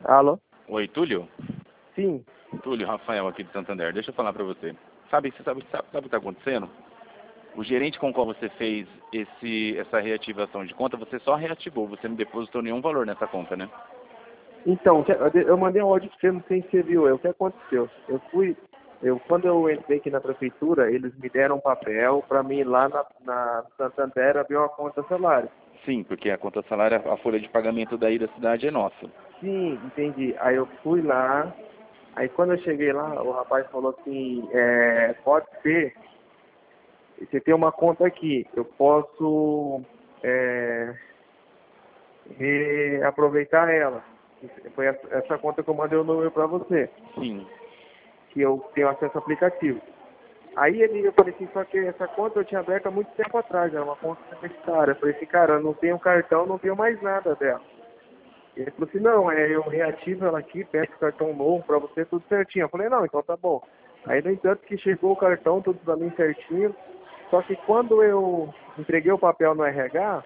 Alô? Oi, Túlio? Sim. Túlio, Rafael aqui de Santander. Deixa eu falar pra você. Sabe o que está acontecendo? O gerente com o qual você fez essa reativação de conta, você só reativou, você não depositou nenhum valor nessa conta, né? Então, eu mandei um áudio pra você, não sei se você viu. O que aconteceu? Quando eu entrei aqui na prefeitura, eles me deram um papel para mim ir lá na Santander abrir uma conta salário. Sim, porque a conta salário, a folha de pagamento daí da cidade é nossa. Sim, entendi. Aí eu fui lá, aí quando eu cheguei lá, o rapaz falou assim, pode ser, você tem uma conta aqui, eu posso reaproveitar ela. Foi essa conta que eu mandei o número para você, Sim. que eu tenho acesso ao aplicativo. Aí eu falei assim, só que essa conta eu tinha aberto há muito tempo atrás, era uma conta universitária. Eu falei assim, cara, eu não tenho cartão, não tenho mais nada dela. Ele falou assim, não, eu reativo ela aqui, peço cartão novo pra você, tudo certinho. Eu falei, não, então tá bom. Aí, no entanto, que chegou o cartão, tudo pra mim certinho. Só que quando eu entreguei o papel no RH,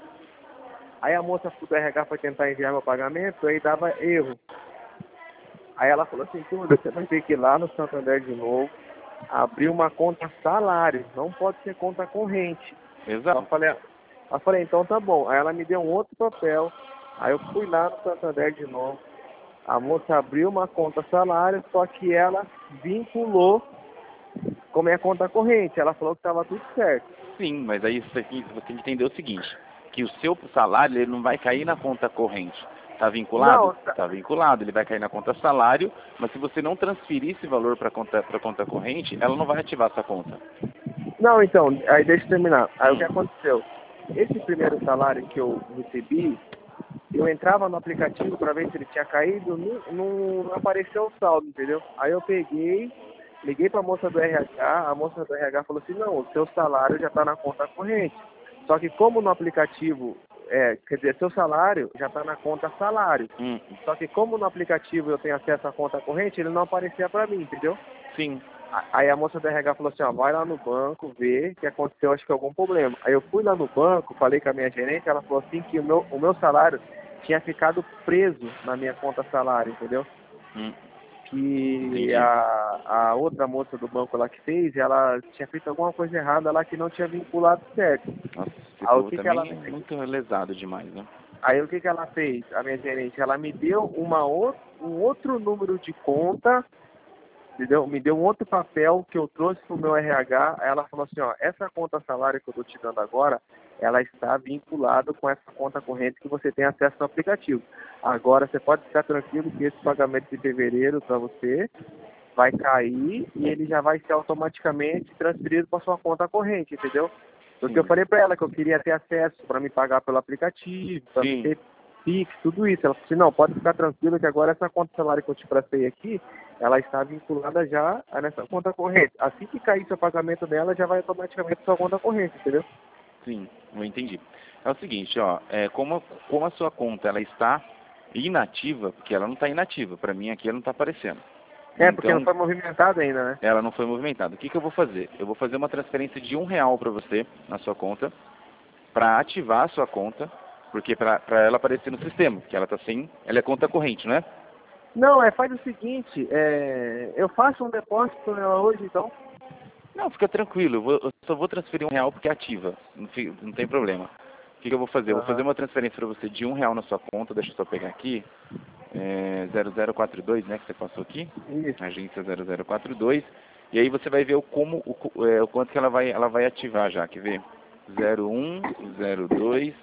aí a moça do RH foi tentar enviar meu pagamento, aí dava erro. Aí ela falou assim, tudo, você vai ter que ir lá no Santander de novo, abrir uma conta salário, não pode ser conta corrente. Exato. Eu falei, então tá bom. Aí ela me deu um outro papel, aí eu fui lá no Santander de novo, a moça abriu uma conta salário, só que ela vinculou com minha conta corrente, ela falou que estava tudo certo. Sim, mas aí você tem que entender o seguinte, que o seu salário ele não vai cair na conta corrente. Está vinculado? Não, Está vinculado, ele vai cair na conta salário, mas se você não transferir esse valor para a conta corrente, ela não vai ativar essa conta. não, então, aí deixa eu terminar. Aí o que aconteceu? Esse primeiro salário que eu recebi, eu entrava no aplicativo para ver se ele tinha caído, não apareceu o saldo, entendeu? Aí eu peguei, liguei para a moça do RH, a moça do RH falou assim, não, o seu salário já está na conta corrente. Só que como no aplicativo, quer dizer, seu salário já está na conta salário. Só que como no aplicativo eu tenho acesso à conta corrente, ele não aparecia para mim, entendeu? Sim. Aí a moça do RH falou assim, ó, vai lá no banco, ver que aconteceu, acho que algum problema. Aí eu fui lá no banco, falei com a minha gerente, ela falou assim que o meu salário tinha ficado preso na minha conta salário, entendeu? Que Entendi. a outra moça do banco lá que fez, ela tinha feito alguma coisa errada lá que não tinha vinculado certo. Nossa, esse Aí o povo que também ela é fez? muito lesado demais, né? Aí o que ela fez, a minha gerente? Ela me deu um outro número de conta, entendeu? Me deu um outro papel que eu trouxe pro meu RH. Aí ela falou assim, ó, essa conta salário que eu tô te dando agora, ela está vinculada com essa conta corrente que você tem acesso no aplicativo. Agora você pode ficar tranquilo que esse pagamento de fevereiro para você vai cair e ele já vai ser automaticamente transferido para sua conta corrente, entendeu? Porque eu falei para ela que eu queria ter acesso para me pagar pelo aplicativo, para me ter Pix, tudo isso. Ela falou assim, não, pode ficar tranquilo que agora essa conta salário que eu te prestei aqui, ela está vinculada já nessa conta corrente. Assim que cair seu pagamento dela, já vai automaticamente para sua conta corrente, entendeu? Sim, eu entendi. É o seguinte, ó, como a sua conta ela está inativa, porque ela não está inativa, para mim aqui ela não está aparecendo. Porque não foi movimentado ainda, né? Ela não foi movimentada. O que eu vou fazer? Eu vou fazer uma transferência de R$ 1 para você na sua conta, para ativar a sua conta, porque para ela aparecer no sistema, que ela tá sem, ela é conta corrente, não é? Não, faz o seguinte, eu faço um depósito nela hoje, então. Não, fica tranquilo, eu só vou transferir R$ 1 porque é ativa, não tem problema. O que eu vou fazer? Eu vou fazer uma transferência para você de R$ 1 na sua conta, deixa eu só pegar aqui, 0042, né, que você passou aqui, Isso. agência 0042, e aí você vai ver o quanto que ela vai ativar já, quer ver? 01, 02,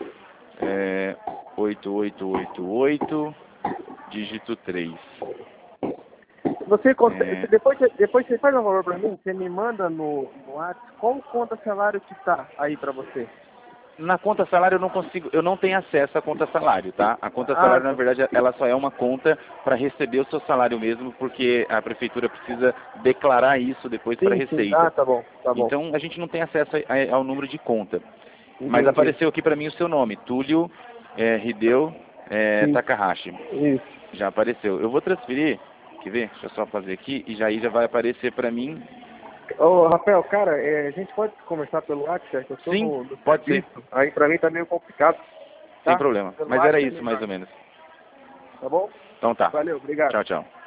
8888, dígito 3. Você consegue, depois você faz um favor para mim, você me manda no WhatsApp qual conta salário que tá aí para você. Na conta salário eu não tenho acesso à conta salário, tá? A conta salário, na verdade, ela só é uma conta para receber o seu salário mesmo, porque a prefeitura precisa declarar isso depois para a Receita. Tá bom, tá bom. Então, a gente não tem acesso ao número de conta. Entendi. Mas apareceu aqui para mim o seu nome, Túlio Hideo Takahashi. Isso. Já apareceu. Eu vou transferir, quer ver? Deixa eu só fazer aqui, e já vai aparecer para mim. Ô, Rafael, cara, a gente pode conversar pelo WhatsApp? Eu tô Sim, no pode ser. Aí para mim tá meio complicado. Sem problema. Mas era isso, mais ou menos. Tá bom? Então tá. Valeu, obrigado. Tchau, tchau.